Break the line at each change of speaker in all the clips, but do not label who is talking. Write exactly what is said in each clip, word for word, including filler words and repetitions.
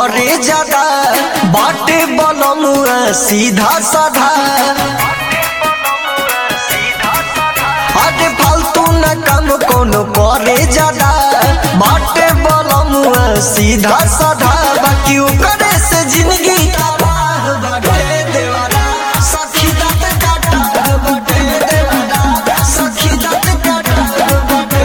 करे ज्यादा बाटे बनमुआ सीधा साधा। अरे फालतू न काम कोनो करे ज्यादा बाटे बनमुआ सीधा साधा। बाकी करे से जिंदगी तबाह बाटे देवारा सखी दांत काटा बाटे देवारा सखी दांत काटा बाटे।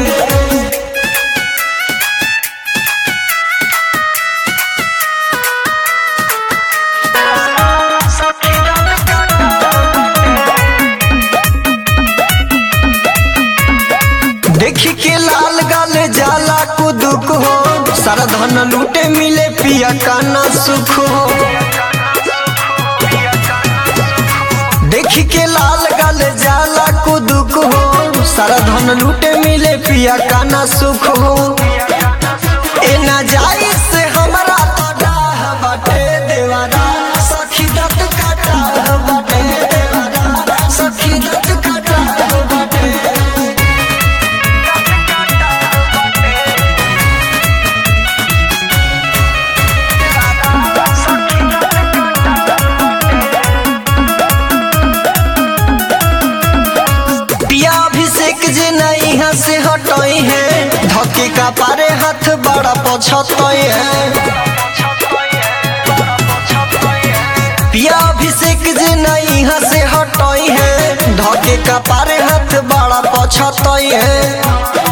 देखी के लाल गाल जाला कुदुक हो सारा धन लूटे मिले पिया का ना सुख हो। देखी के लाल गाल जाला कुदुक हो सारा धन लूटे मिले पिया का ना सुख हो। ए ना जाई से हमरा तो डाह बाटे देवारा सखी दांत काटा बाटे देवारा सखी दांत काटा बाटे। अभिषेक जे नहीं यहाँ से हटई है धके का पारे हाथ बड़ा पछतई है। पिया अभिषेक जे नहीं यहाँ से हटई है धके का पारे हाथ बड़ा पछतई है।